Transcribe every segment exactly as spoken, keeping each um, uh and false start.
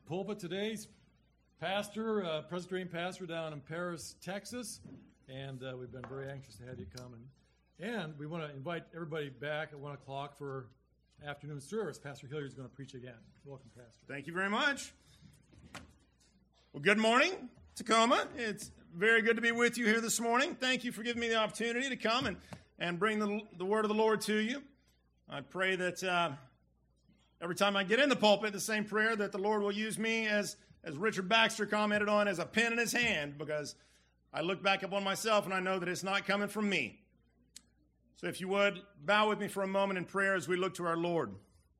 pulpit today. He's pastor, uh, Presbyterian pastor down in Paris, Texas, and uh, we've been very anxious to have you come. And, and we want to invite everybody back at one o'clock for afternoon service. Pastor Hilliard is going to preach again. Welcome, Pastor. Thank you very much. Well, good morning, Tacoma. It's very good to be with you here this morning. Thank you for giving me the opportunity to come and, and bring the, the word of the Lord to you. I pray that uh, every time I get in the pulpit, the same prayer that the Lord will use me as, as Richard Baxter commented on, as a pen in his hand, because I look back upon myself and I know that it's not coming from me. So if you would, bow with me for a moment in prayer as we look to our Lord.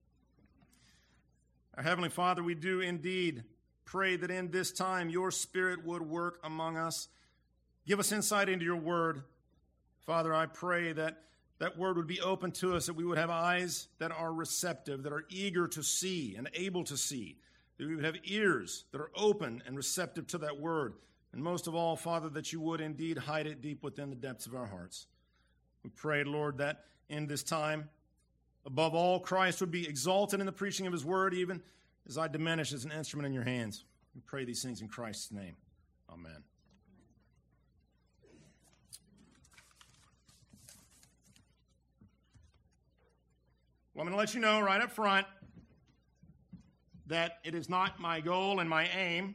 Our Heavenly Father, we do indeed pray that in this time your Spirit would work among us. Give us insight into your word. Father, I pray that that word would be open to us, that we would have eyes that are receptive, that are eager to see and able to see, that we would have ears that are open and receptive to that word. And most of all, Father, that you would indeed hide it deep within the depths of our hearts. We pray, Lord, that in this time, above all, Christ would be exalted in the preaching of his word, even as I diminish as an instrument in your hands. We pray these things in Christ's name. Amen. Well, I'm going to let you know right up front that it is not my goal and my aim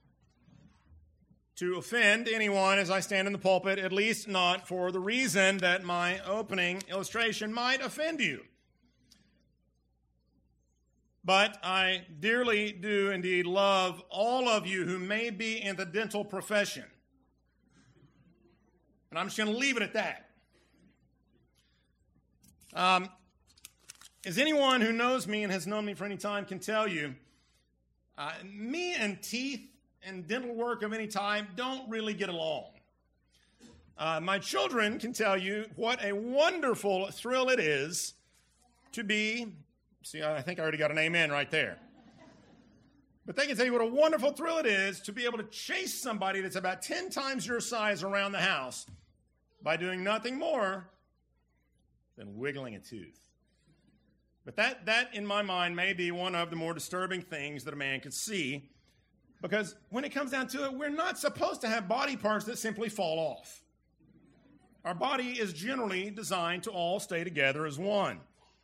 to offend anyone as I stand in the pulpit, at least not for the reason that my opening illustration might offend you. But I dearly do indeed love all of you who may be in the dental profession. And I'm just going to leave it at that. Um, as anyone who knows me and has known me for any time can tell you, uh, me and teeth and dental work of any type don't really get along. Uh, my children can tell you what a wonderful thrill it is to be, see, I think I already got an amen right there. But they can tell you what a wonderful thrill it is to be able to chase somebody that's about ten times your size around the house by doing nothing more than wiggling a tooth. But that, that, in my mind, may be one of the more disturbing things that a man could see, because when it comes down to it, we're not supposed to have body parts that simply fall off. Our body is generally designed to all stay together as one.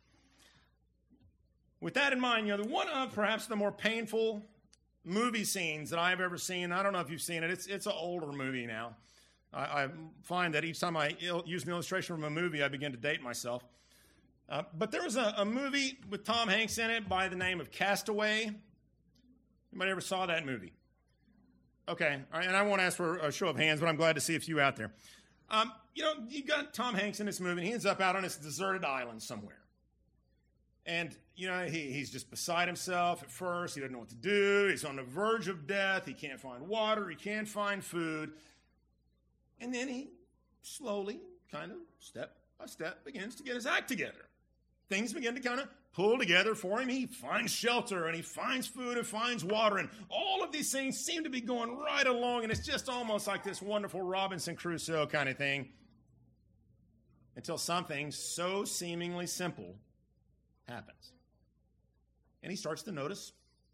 With that in mind, you know, one of perhaps the more painful movie scenes that I've ever seen, I don't know if you've seen it, it's, it's an older movie now. I, I find that each time I il- use an illustration from a movie, I begin to date myself. Uh, but there was a, a movie with Tom Hanks in it by the name of Castaway. Anybody ever saw that movie? Okay, all right, and I won't ask for a show of hands, but I'm glad to see a few out there. Um, you know, you got Tom Hanks in this movie, and he ends up out on this deserted island somewhere. And, you know, he, he's just beside himself at first. He doesn't know what to do. He's on the verge of death. He can't find water. He can't find food. And then he slowly, kind of, step by step, begins to get his act together. Things begin to kind of pull together for him. He finds shelter, and he finds food, and finds water, and all of these things seem to be going right along, and it's just almost like this wonderful Robinson Crusoe kind of thing, until something so seemingly simple happens. And he starts to notice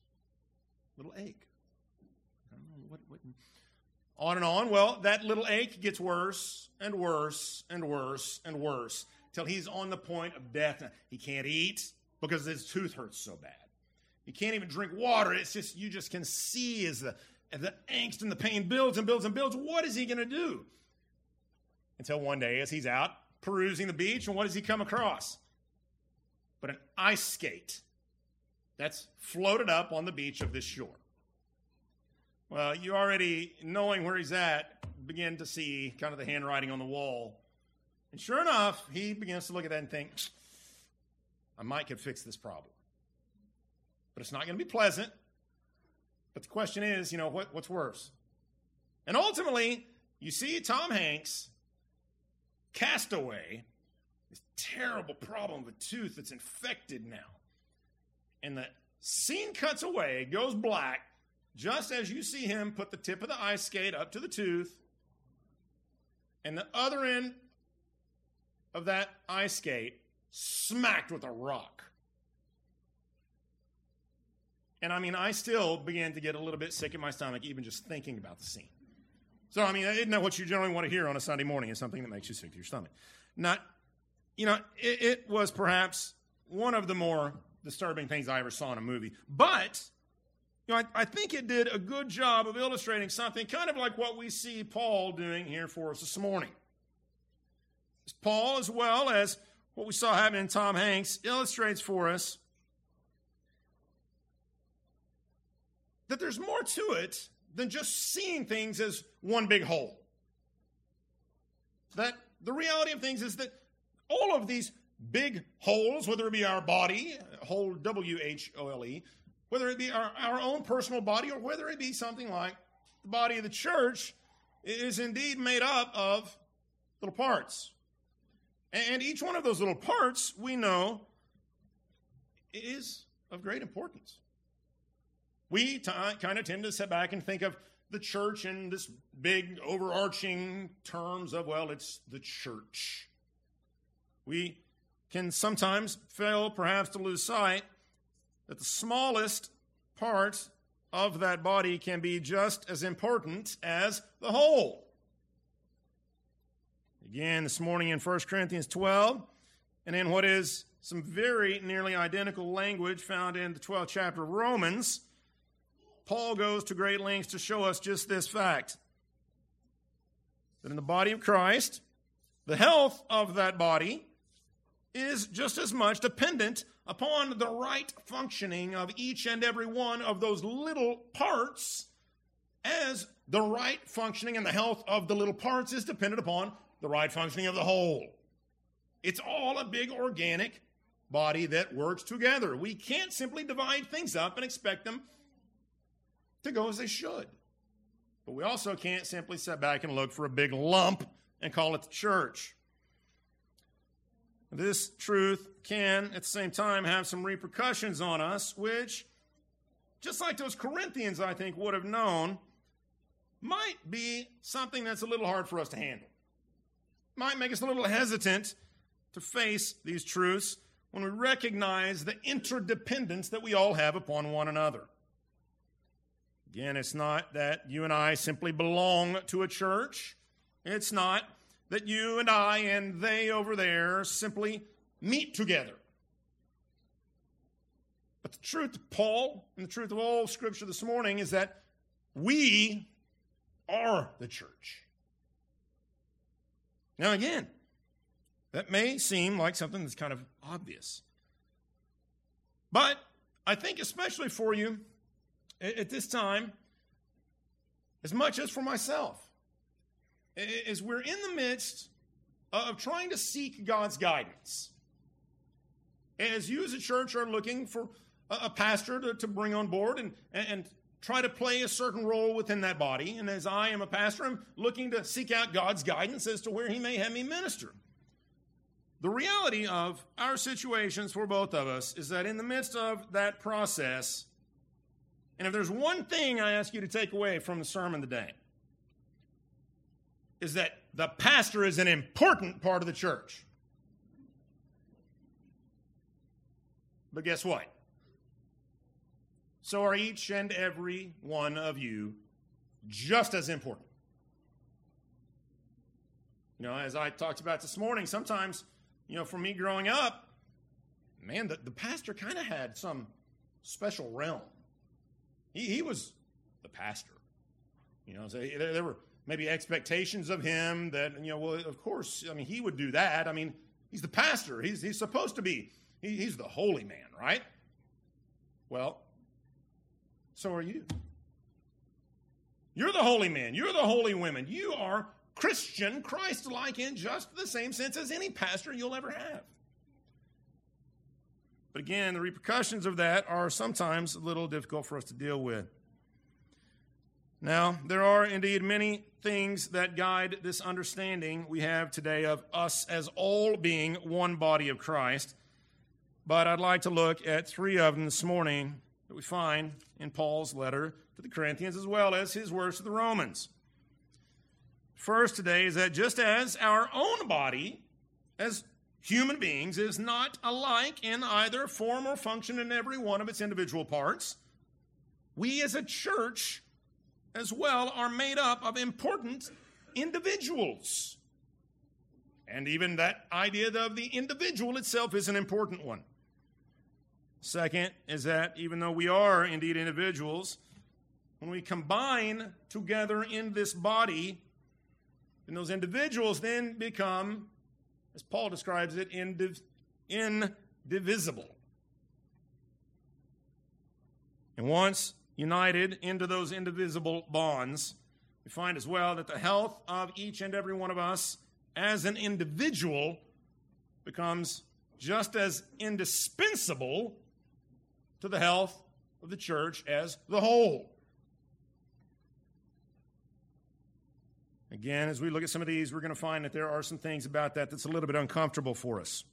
a little ache. I don't know what, what. On and on. Well, that little ache gets worse and worse and worse and worse till he's on the point of death. He can't eat because his tooth hurts so bad. He can't even drink water. It's just, you just can see as the, as the angst and the pain builds and builds and builds. What is he going to do? Until one day, as he's out perusing the beach, and what does he come across? But an ice skate that's floated up on the beach of this shore. Well, you already, knowing where he's at, begin to see kind of the handwriting on the wall. And sure enough, he begins to look at that and think, I might could fix this problem. But it's not going to be pleasant. But the question is, you know, what, what's worse? And ultimately, you see Tom Hanks, Castaway, this terrible problem of a tooth that's infected now. And the scene cuts away, goes black, just as you see him put the tip of the ice skate up to the tooth, and the other end of that ice skate smacked with a rock. And I mean, I still begin to get a little bit sick in my stomach even just thinking about the scene. So, I mean, isn't that what you generally want to hear on a Sunday morning, is something that makes you sick to your stomach? Not, you know, it, it was perhaps one of the more disturbing things I ever saw in a movie. But, you know, I, I think it did a good job of illustrating something kind of like what we see Paul doing here for us this morning. Paul, as well as what we saw happen in Tom Hanks, illustrates for us that there's more to it than just seeing things as one big whole. That the reality of things is that all of these big wholes, whether it be our body, whole W H O L E, whether it be our, our own personal body, or whether it be something like the body of the church, is indeed made up of little parts. And each one of those little parts, we know, is of great importance. We t- kind of tend to sit back and think of the church in this big overarching terms of, well, it's the church. We can sometimes fail perhaps to lose sight that the smallest part of that body can be just as important as the whole. Again, this morning in First Corinthians twelve, and in what is some very nearly identical language found in the twelfth chapter of Romans, Paul goes to great lengths to show us just this fact, that in the body of Christ, the health of that body is just as much dependent upon the right functioning of each and every one of those little parts as the right functioning and the health of the little parts is dependent upon the right functioning of the whole. It's all a big organic body that works together. We can't simply divide things up and expect them to go as they should. But we also can't simply sit back and look for a big lump and call it the church. This truth can, at the same time, have some repercussions on us, which, just like those Corinthians, I think, would have known, might be something that's a little hard for us to handle. Might make us a little hesitant to face these truths when we recognize the interdependence that we all have upon one another. Again, it's not that you and I simply belong to a church. It's not that you and I and they over there simply meet together. But the truth of Paul and the truth of all Scripture this morning is that we are the church. Now again, that may seem like something that's kind of obvious. But I think especially for you at this time, as much as for myself, as we're in the midst of trying to seek God's guidance, as you as a church are looking for a pastor to, to bring on board and, and try to play a certain role within that body, and as I am a pastor, I'm looking to seek out God's guidance as to where he may have me minister. The reality of our situations for both of us is that in the midst of that process, and if there's one thing I ask you to take away from the sermon today, is that the pastor is an important part of the church. But guess what? So are each and every one of you just as important. You know, as I talked about this morning, sometimes, you know, for me growing up, man, the, the pastor kind of had some special realm. He, he was the pastor. You know, so there, there were maybe expectations of him that, you know, well, of course, I mean, he would do that. I mean, he's the pastor. He's, he's supposed to be. He, he's the holy man, right? Well, so are you. You're the holy man. You're the holy women. You are Christian, Christ-like in just the same sense as any pastor you'll ever have. But again, the repercussions of that are sometimes a little difficult for us to deal with. Now, there are indeed many things that guide this understanding we have today of us as all being one body of Christ. But I'd like to look at three of them this morning that we find in Paul's letter to the Corinthians as well as his words to the Romans. First today is that just as our own body, as human beings, is not alike in either form or function in every one of its individual parts, we as a church as well are made up of important individuals. And even that idea of the individual itself is an important one. Second is that even though we are indeed individuals, when we combine together in this body, then those individuals then become, as Paul describes it, indiv- indivisible. And once united into those indivisible bonds, we find as well that the health of each and every one of us as an individual becomes just as indispensable to the health of the church as the whole. Again, as we look at some of these, we're going to find that there are some things about that that's a little bit uncomfortable for us.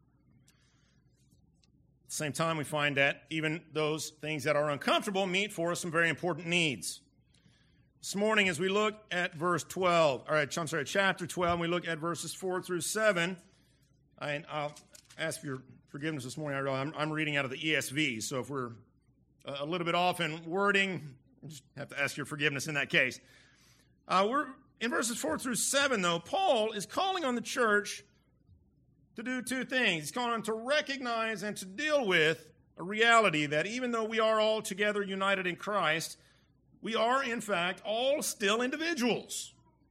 At the same time, we find that even those things that are uncomfortable meet for us some very important needs. This morning, as we look at verse twelve, all right, I'm sorry, chapter twelve, and we look at verses four through seven, I, I'll ask for your forgiveness this morning. I'm, I'm reading out of the E S V, so if we're a little bit off in wording, I just have to ask your forgiveness in that case. Uh, we're in verses four through seven, though. Paul is calling on the church to do two things. He's calling them to recognize and to deal with a reality that even though we are all together united in Christ, we are, in fact, all still individuals.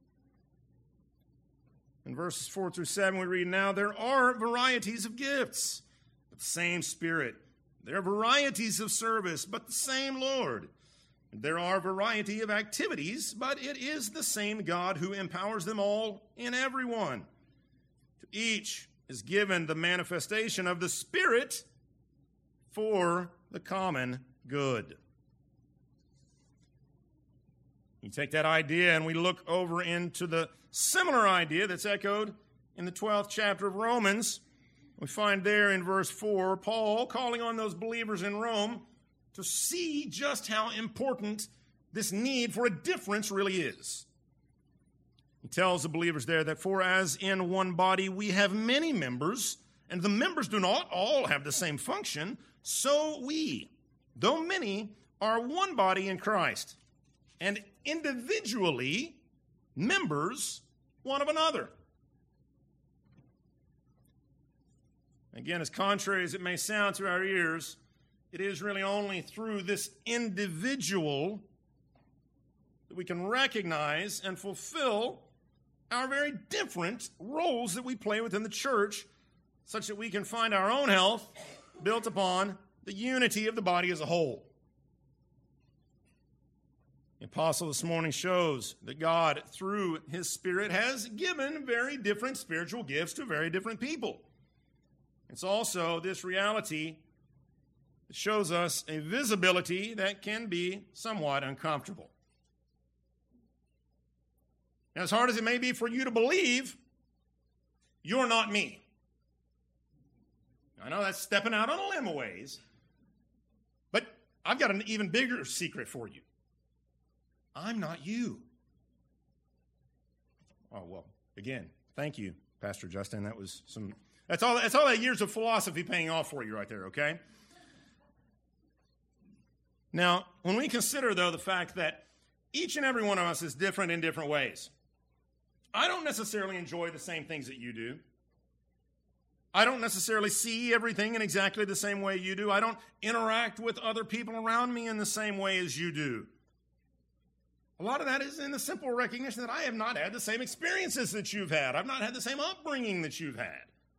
In verses four through seven, we read, "Now there are varieties of gifts, but the same Spirit. There are varieties of service, but the same Lord. There are variety of activities, but it is the same God who empowers them all in everyone. To each is given the manifestation of the Spirit for the common good." You take that idea and we look over into the similar idea that's echoed in the twelfth chapter of Romans. We find there in verse four, Paul calling on those believers in Rome to see just how important this need for a difference really is. He tells the believers there that for as in one body we have many members, and the members do not all have the same function, so we, though many, are one body in Christ, and individually members one of another. Again, as contrary as it may sound to our ears, it is really only through this individual that we can recognize and fulfill our very different roles that we play within the church, such that we can find our own health built upon the unity of the body as a whole. The apostle this morning shows that God, through his Spirit, has given very different spiritual gifts to very different people. It's also this reality that shows us a visibility that can be somewhat uncomfortable. Now, as hard as it may be for you to believe, you're not me. I know that's stepping out on a limb a ways, but I've got an even bigger secret for you. I'm not you. Oh, well, again, thank you, Pastor Justin. That was some, that's all, that's all that years of philosophy paying off for you right there, okay? Now, when we consider, though, the fact that each and every one of us is different in different ways, I don't necessarily enjoy the same things that you do. I don't necessarily see everything in exactly the same way you do. I don't interact with other people around me in the same way as you do. A lot of that is in the simple recognition that I have not had the same experiences that you've had. I've not had the same upbringing that you've had.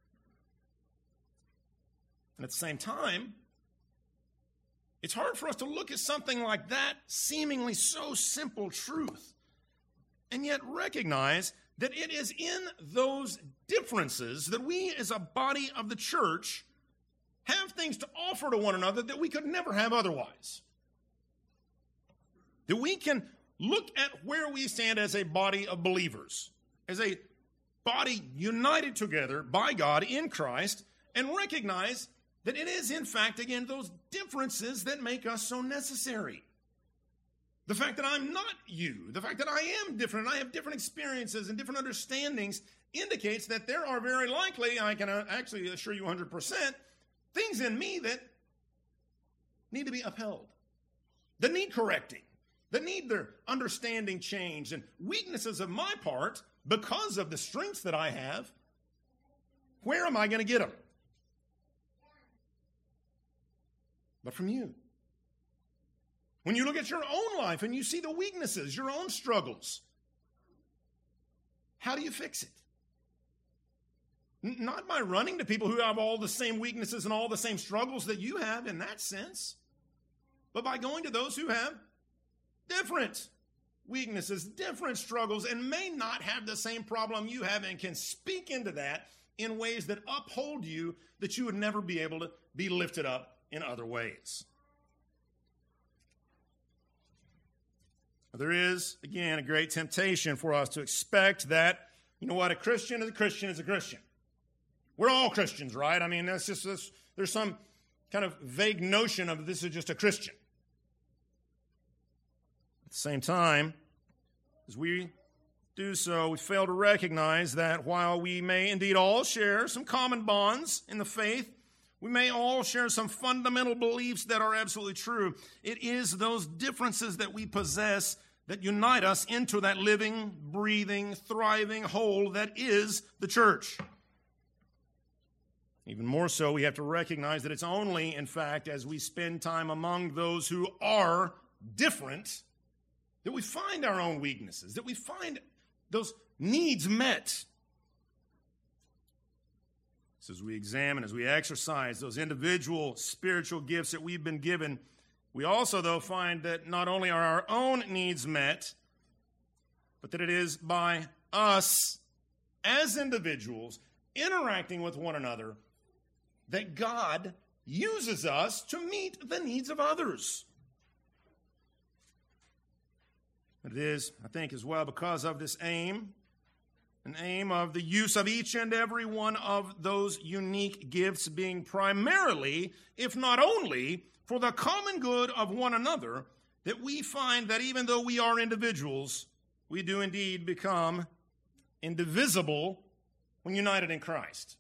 And at the same time, it's hard for us to look at something like that seemingly so simple truth and yet recognize that it is in those differences that we as a body of the church have things to offer to one another that we could never have otherwise. That we can look at where we stand as a body of believers, as a body united together by God in Christ, and recognize that it is, in fact, again, those differences that make us so necessary. The fact that I'm not you, the fact that I am different, and I have different experiences and different understandings indicates that there are very likely, I can actually assure you one hundred percent, things in me that need to be upheld. that need correcting, that need their understanding changed, and weaknesses of my part because of the strengths that I have. Where am I going to get them? But from you. When you look at your own life and you see the weaknesses, your own struggles, how do you fix it? N- not by running to people who have all the same weaknesses and all the same struggles that you have in that sense, but by going to those who have different weaknesses, different struggles, and may not have the same problem you have and can speak into that in ways that uphold you that you would never be able to be lifted up in other ways. There is, again, a great temptation for us to expect that, you know what, a Christian is a Christian is a Christian. We're all Christians, right? I mean, that's just, that's, there's some kind of vague notion of this is just a Christian. At the same time, as we do so, we fail to recognize that while we may indeed all share some common bonds in the faith, we may all share some fundamental beliefs that are absolutely true. It is those differences that we possess that unite us into that living, breathing, thriving whole that is the church. Even more so, we have to recognize that it's only, in fact, as we spend time among those who are different, that we find our own weaknesses, that we find those needs met. So as we examine, as we exercise those individual spiritual gifts that we've been given, we also, though, find that not only are our own needs met, but that it is by us as individuals interacting with one another that God uses us to meet the needs of others. It is, I think, as well because of this aim, an aim of the use of each and every one of those unique gifts being primarily, if not only, for the common good of one another, that we find that even though we are individuals, we do indeed become indivisible when united in Christ.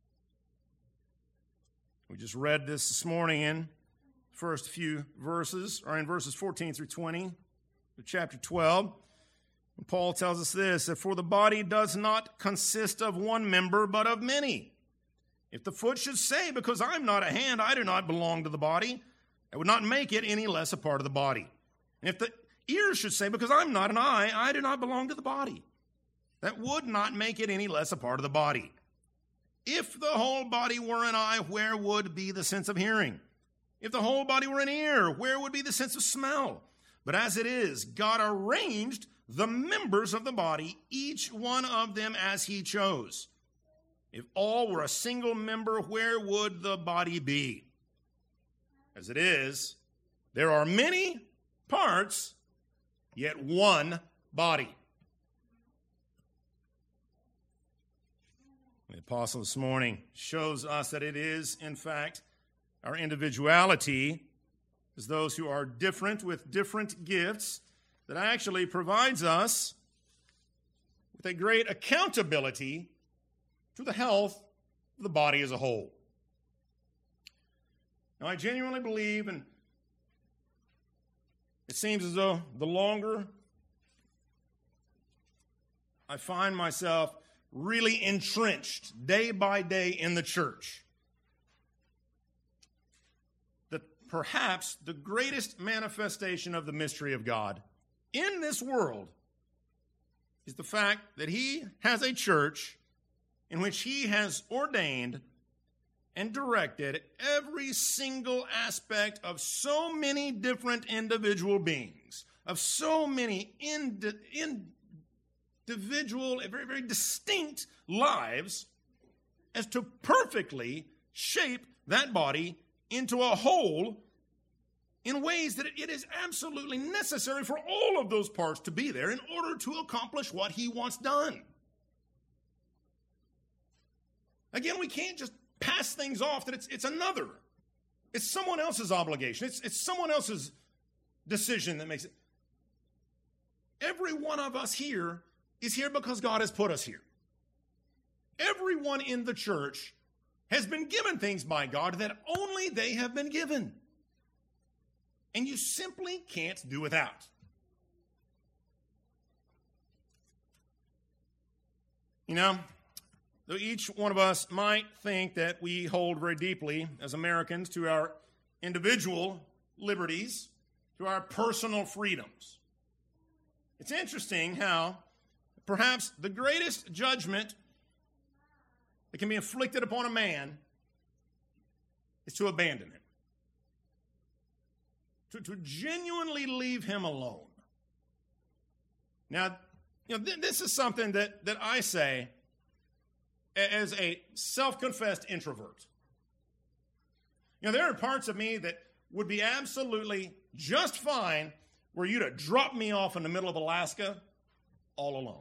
We just read this this morning in the first few verses, or in verses fourteen through twenty. Chapter twelve, and Paul tells us this, that for the body does not consist of one member, but of many. If the foot should say, because I'm not a hand, I do not belong to the body, that would not make it any less a part of the body. And if the ear should say, because I'm not an eye, I do not belong to the body, that would not make it any less a part of the body. If the whole body were an eye, where would be the sense of hearing? If the whole body were an ear, where would be the sense of smell? But as it is, God arranged the members of the body, each one of them as he chose. If all were a single member, where would the body be? As it is, there are many parts, yet one body. The apostle this morning shows us that it is, in fact, our individuality as those who are different with different gifts that actually provides us with a great accountability to the health of the body as a whole. Now, I genuinely believe, and it seems as though the longer I find myself really entrenched day by day in the church, perhaps the greatest manifestation of the mystery of God in this world is the fact that he has a church in which he has ordained and directed every single aspect of so many different individual beings, of so many indi- individual, very, very distinct lives, as to perfectly shape that body into a whole in ways that it is absolutely necessary for all of those parts to be there in order to accomplish what he wants done. Again, we can't just pass things off that it's, it's another. It's someone else's obligation. It's, it's someone else's decision that makes it. Every one of us here is here because God has put us here. Everyone in the church has been given things by God that only they have been given. and you simply can't do without. You know, though each one of us might think that we hold very deeply as Americans to our individual liberties, to our personal freedoms, it's interesting how perhaps the greatest judgment that can be inflicted upon a man is to abandon him, to, to genuinely leave him alone. Now, you know, th- this is something that, that I say as a self-confessed introvert. You know, there are parts of me that would be absolutely just fine were you to drop me off in the middle of Alaska all alone.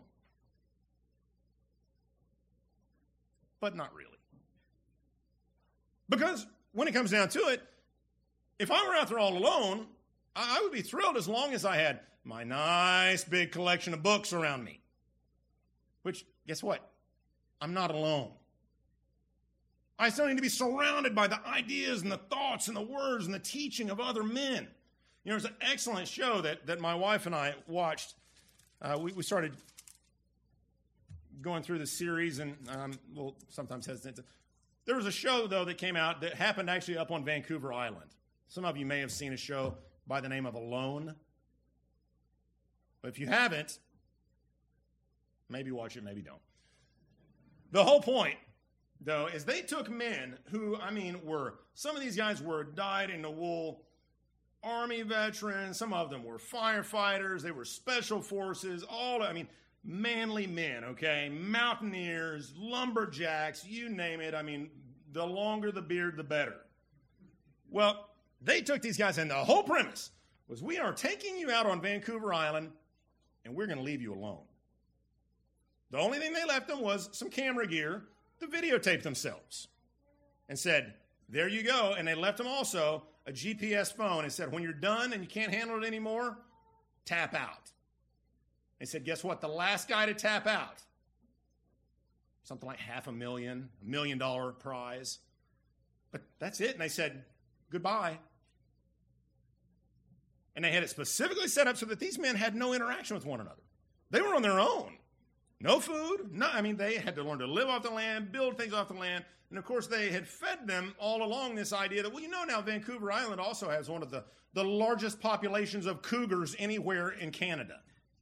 But not really. Because when it comes down to it, if I were out there all alone, I would be thrilled as long as I had my nice big collection of books around me. Which, guess what? I'm not alone. I still need to be surrounded by the ideas and the thoughts and the words and the teaching of other men. You know, there's an excellent show that, that my wife and I watched. Uh, we, we started going through the series, and um, we'll sometimes hesitant to. There was a show, though, that came out that happened actually up on Vancouver Island. Some of you may have seen a show by the name of Alone. But if you haven't, maybe watch it, maybe don't. The whole point, though, is they took men who, I mean, were, some of these guys were dyed-in-the-wool Army veterans. Some of them were firefighters. They were special forces, all, I mean, manly men, okay? Mountaineers, lumberjacks, you name it. I mean, the longer the beard, the better. Well, they took these guys, and the whole premise was we are taking you out on Vancouver Island, and we're going to leave you alone. The only thing they left them was some camera gear to videotape themselves and said, there you go. And they left them also a G P S phone and said, when you're done and you can't handle it anymore, tap out. They said, guess what? The last guy to tap out, something like half a million, a million dollar prize. But that's it. And they said, goodbye. And they had it specifically set up so that these men had no interaction with one another. They were on their own. No food. No, I mean, they had to learn to live off the land, build things off the land. And, of course, they had fed them all along this idea that, well, you know now Vancouver Island also has one of the, the largest populations of cougars anywhere in Canada.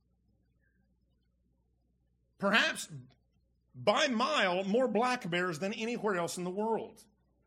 Perhaps by mile more black bears than anywhere else in the world.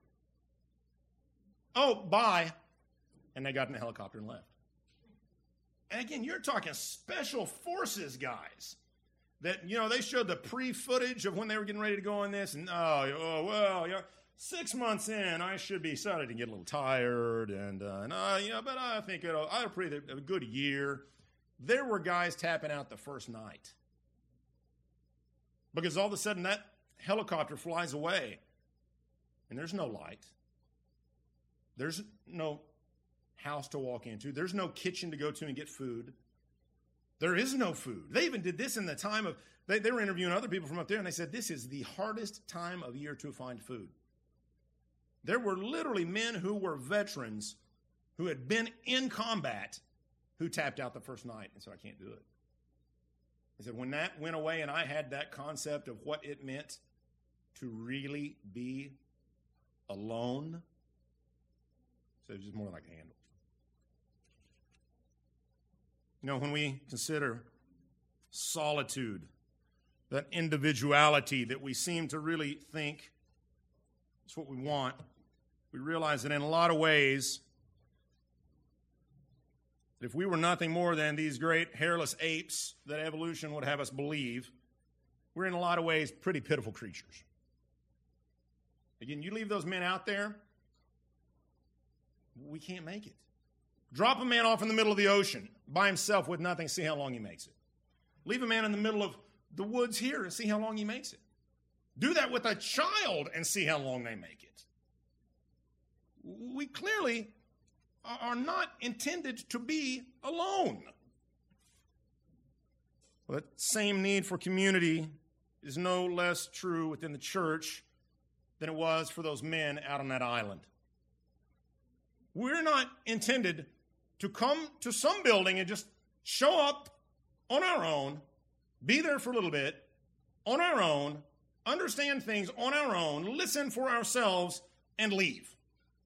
Oh, bye. And they got in a helicopter and left. And again, you're talking special forces guys. That, you know, they showed the pre-footage of when they were getting ready to go on this, and, oh, oh well, you know, six months in, I should be starting to get a little tired, and, uh, and uh, you know, but I think it'll, I'll pretty a good year. There were guys tapping out the first night. Because all of a sudden that helicopter flies away, and there's no light. There's no house to walk into. There's no kitchen to go to and get food. There is no food. They even did this in the time of, they, they were interviewing other people from up there, and they said, this is the hardest time of year to find food. There were literally men who were veterans who had been in combat who tapped out the first night and said, I can't do it. He said, when that went away and I had that concept of what it meant to really be alone, so it was just more than I could handle. You know, when we consider solitude, that individuality that we seem to really think is what we want, we realize that in a lot of ways, that if we were nothing more than these great hairless apes that evolution would have us believe, we're in a lot of ways pretty pitiful creatures. Again, you leave those men out there, we can't make it. Drop a man off in the middle of the ocean by himself with nothing, see how long he makes it. Leave a man in the middle of the woods here and see how long he makes it. Do that with a child and see how long they make it. We clearly are not intended to be alone. Well, that same need for community is no less true within the church than it was for those men out on that island. We're not intended to come to some building and just show up on our own, be there for a little bit, on our own, understand things on our own, listen for ourselves, and leave.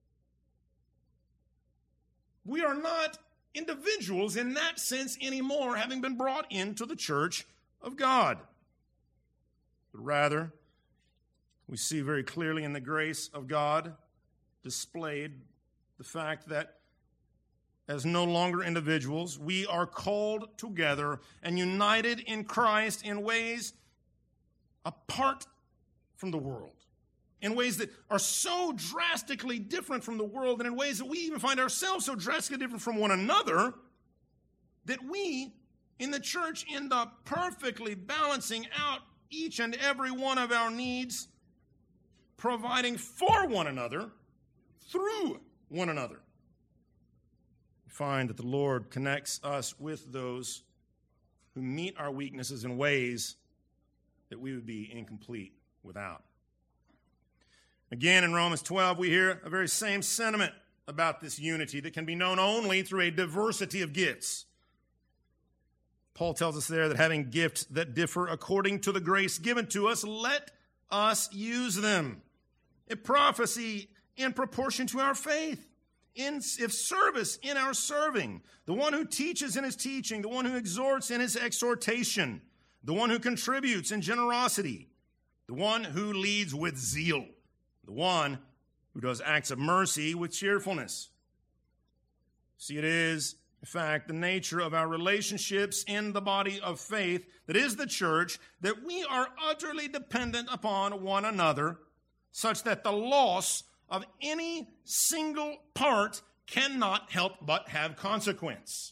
We are not individuals in that sense anymore, having been brought into the church of God. But rather, we see very clearly in the grace of God displayed the fact that as no longer individuals, we are called together and united in Christ in ways apart from the world, in ways that are so drastically different from the world, and in ways that we even find ourselves so drastically different from one another, that we in the church end up perfectly balancing out each and every one of our needs, providing for one another through one another. We find that the Lord connects us with those who meet our weaknesses in ways that we would be incomplete without. Again, in Romans twelve, we hear a very same sentiment about this unity that can be known only through a diversity of gifts. Paul tells us there that having gifts that differ according to the grace given to us, let us use them. If prophecy, in proportion to our faith. In, if service, in our serving. The one who teaches in his teaching. The one who exhorts in his exhortation. The one who contributes in generosity. The one who leads with zeal. The one who does acts of mercy with cheerfulness. See, it is, in fact, the nature of our relationships in the body of faith, that is the church, that we are utterly dependent upon one another, such that the loss of any single part cannot help but have consequence.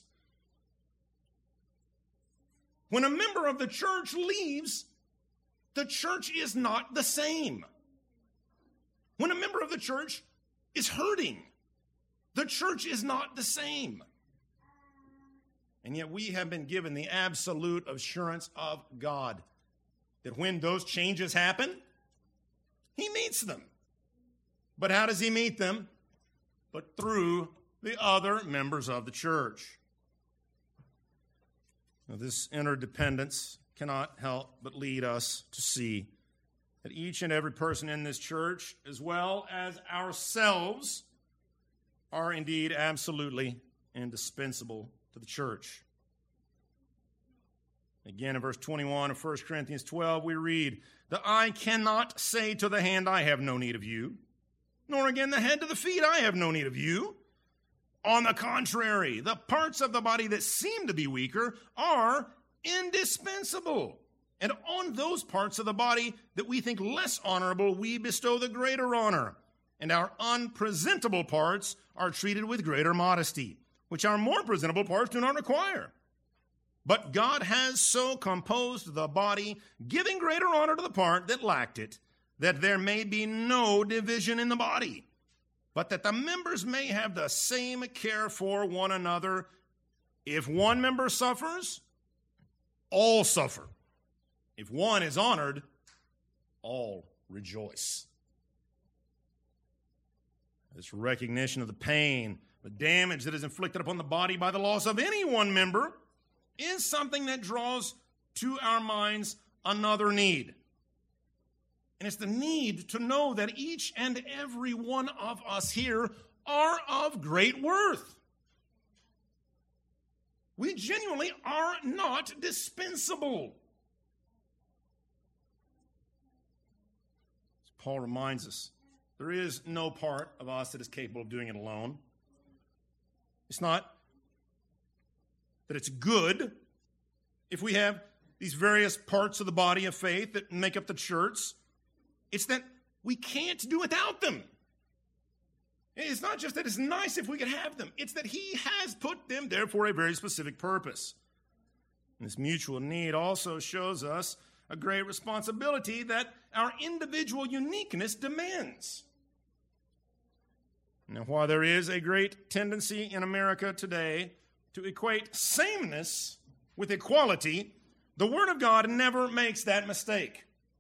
When a member of the church leaves, the church is not the same. When a member of the church is hurting, the church is not the same. And yet we have been given the absolute assurance of God that when those changes happen, he meets them. But how does he meet them? But through the other members of the church. Now, this interdependence cannot help but lead us to see that each and every person in this church, as well as ourselves, are indeed absolutely indispensable to the church. Again, in verse twenty-one of First Corinthians twelve, we read, "The eye cannot say to the hand, I have no need of you, nor again the head to the feet, I have no need of you. On the contrary, the parts of the body that seem to be weaker are indispensable. And on those parts of the body that we think less honorable, we bestow the greater honor. And our unpresentable parts are treated with greater modesty, which our more presentable parts do not require. But God has so composed the body, giving greater honor to the part that lacked it, that there may be no division in the body, but that the members may have the same care for one another. If one member suffers, all suffer. If one is honored, all rejoice." This recognition of the pain, the damage that is inflicted upon the body by the loss of any one member is something that draws to our minds another need. And it's the need to know that each and every one of us here are of great worth. We genuinely are not dispensable. As Paul reminds us, there is no part of us that is capable of doing it alone. It's not that it's good if we have these various parts of the body of faith that make up the church. It's that we can't do without them. It's not just that it's nice if we could have them. It's that he has put them there for a very specific purpose. And this mutual need also shows us a great responsibility that our individual uniqueness demands. Now, while there is a great tendency in America today to equate sameness with equality, the Word of God never makes that mistake.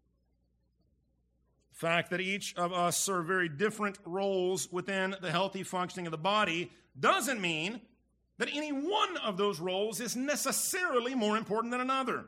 The fact that each of us serve very different roles within the healthy functioning of the body doesn't mean that any one of those roles is necessarily more important than another.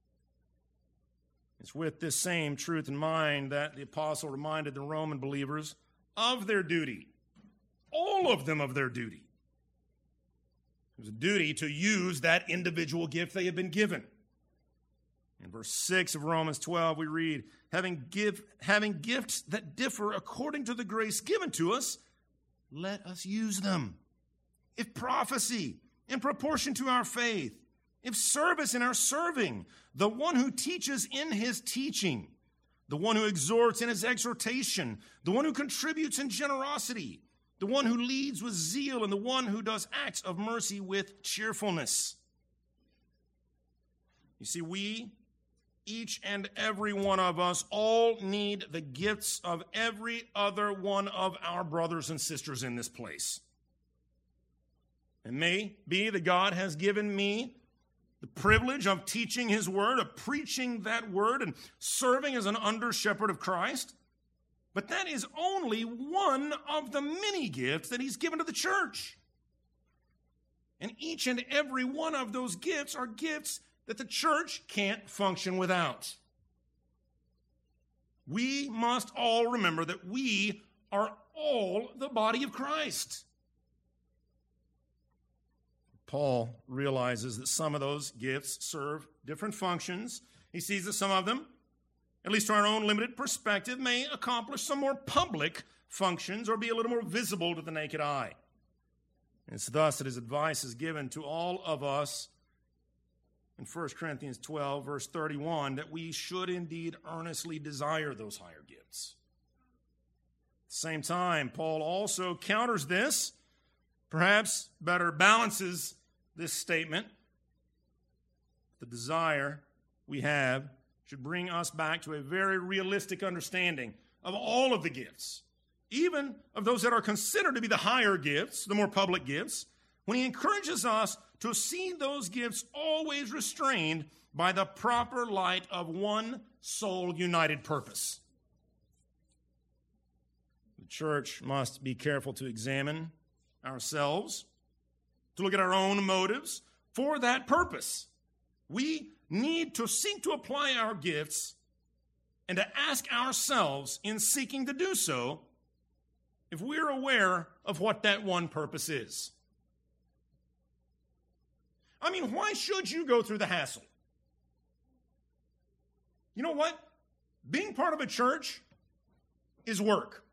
It's with this same truth in mind that the apostle reminded the Roman believers of their duty, all of them of their duty. It was a duty to use that individual gift they had been given. In verse six of Romans twelve, we read, having, give, having gifts that differ according to the grace given to us, let us use them. If prophecy, in proportion to our faith. If service, in our serving. The one who teaches in his teaching. The one who exhorts in his exhortation. The one who contributes in generosity. The one who leads with zeal. And the one who does acts of mercy with cheerfulness. You see, we, each and every one of us, all need the gifts of every other one of our brothers and sisters in this place. It may be that God has given me the privilege of teaching his word, of preaching that word, and serving as an under-shepherd of Christ. But that is only one of the many gifts that he's given to the church. And each and every one of those gifts are gifts that the church can't function without. We must all remember that we are all the body of Christ. Paul realizes that some of those gifts serve different functions. He sees that some of them, at least to our own limited perspective, may accomplish some more public functions or be a little more visible to the naked eye. It's thus that his advice is given to all of us in First Corinthians twelve, verse thirty-one, that we should indeed earnestly desire those higher gifts. At the same time, Paul also counters this, perhaps better balances this statement. The desire we have should bring us back to a very realistic understanding of all of the gifts, even of those that are considered to be the higher gifts, the more public gifts, when he encourages us to see those gifts always restrained by the proper light of one sole united purpose. The church must be careful to examine ourselves, to look at our own motives for that purpose. We need to seek to apply our gifts and to ask ourselves in seeking to do so if we're aware of what that one purpose is. I mean, why should you go through the hassle? You know what? Being part of a church is work.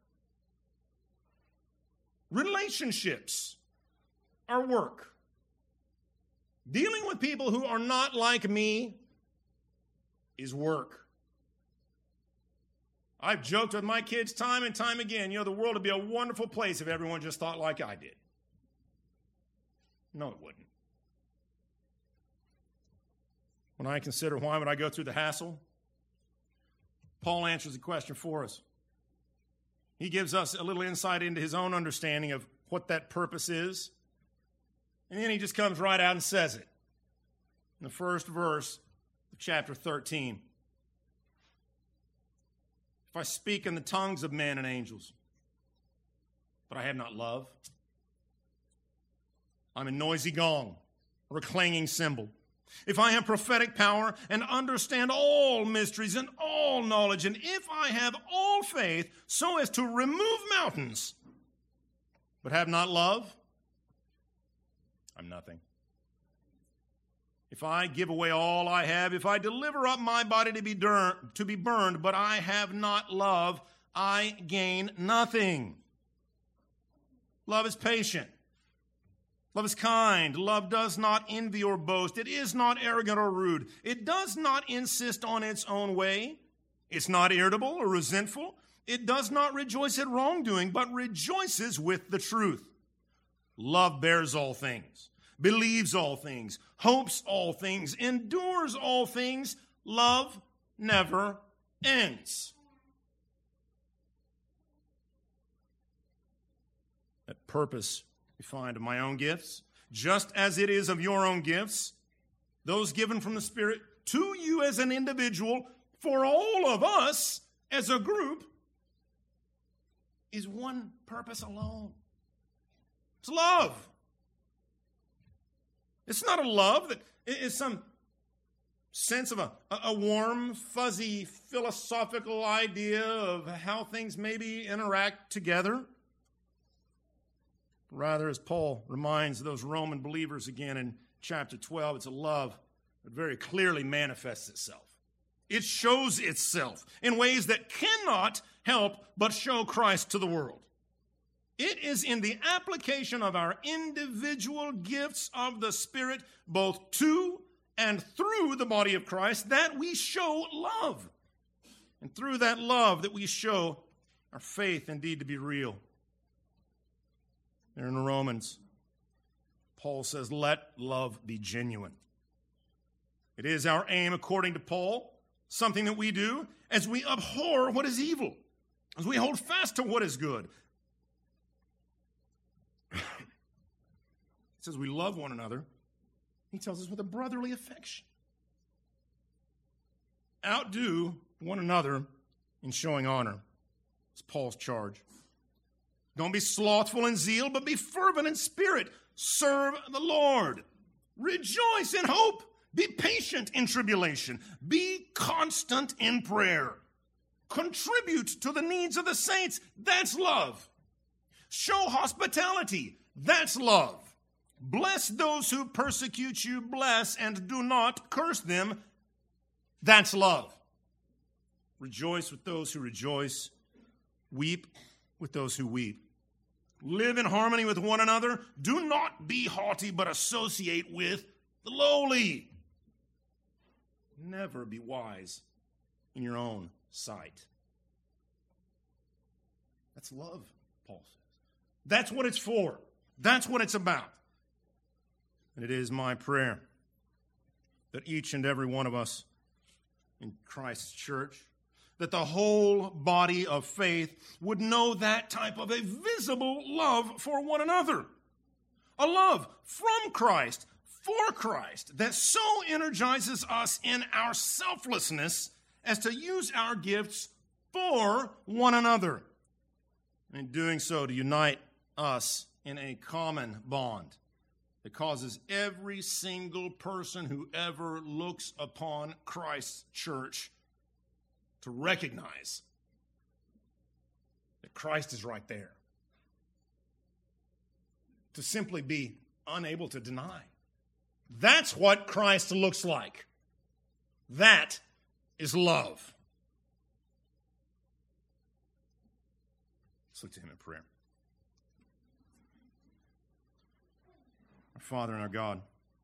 Relationships are work. Dealing with people who are not like me is work. I've joked with my kids time and time again, you know, the world would be a wonderful place if everyone just thought like I did. No, it wouldn't. When I consider why would I go through the hassle, Paul answers the question for us. He gives us a little insight into his own understanding of what that purpose is. And then he just comes right out and says it. In the first verse of chapter thirteen. If I speak in the tongues of men and angels, but I have not love, I'm a noisy gong or a clanging cymbal. If I have prophetic power and understand all mysteries and all knowledge, and if I have all faith so as to remove mountains, but have not love, I'm nothing. If I give away all I have, if I deliver up my body to be, dur- to be burned, but I have not love, I gain nothing. Love is patient. Love is kind. Love does not envy or boast. It is not arrogant or rude. It does not insist on its own way. It's not irritable or resentful. It does not rejoice at wrongdoing, but rejoices with the truth. Love bears all things, believes all things, hopes all things, endures all things. Love never ends. That purpose we find of my own gifts, just as it is of your own gifts, those given from the Spirit to you as an individual, for all of us as a group, is one purpose alone. It's love. It's not a love that is some sense of a, a warm, fuzzy, philosophical idea of how things maybe interact together. Rather, as Paul reminds those Roman believers again in chapter twelve, it's a love that very clearly manifests itself. It shows itself in ways that cannot help but show Christ to the world. It is in the application of our individual gifts of the Spirit, both to and through the body of Christ, that we show love. And through that love that we show our faith indeed to be real. There in Romans, Paul says, let love be genuine. It is our aim, according to Paul, something that we do as we abhor what is evil, as we hold fast to what is good. It says we love one another. He tells us with a brotherly affection. Outdo one another in showing honor. It's Paul's charge. Don't be slothful in zeal, but be fervent in spirit. Serve the Lord. Rejoice in hope. Be patient in tribulation. Be constant in prayer. Contribute to the needs of the saints. That's love. Show hospitality. That's love. Bless those who persecute you. Bless and do not curse them. That's love. Rejoice with those who rejoice. Weep with those who weep. Live in harmony with one another. Do not be haughty, but associate with the lowly. Never be wise in your own sight. That's love, Paul says. That's what it's for. That's what it's about. And it is my prayer that each and every one of us in Christ's church, that the whole body of faith would know that type of a visible love for one another. A love from Christ, for Christ, that so energizes us in our selflessness as to use our gifts for one another. And in doing so, to unite us in a common bond that causes every single person who ever looks upon Christ's church to recognize that Christ is right there. To simply be unable to deny. That's what Christ looks like. That is love. Let's look to him in prayer. Our Father and our God,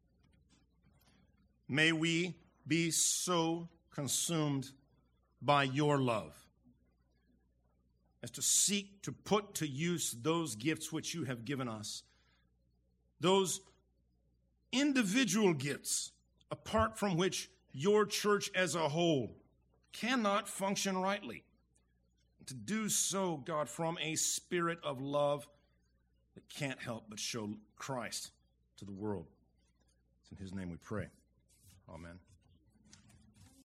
may we be so consumed by your love as to seek to put to use those gifts which you have given us, those individual gifts apart from which your church as a whole cannot function rightly. To do so, God, from a spirit of love that can't help but show Christ to the world. It's in his name we pray. Amen.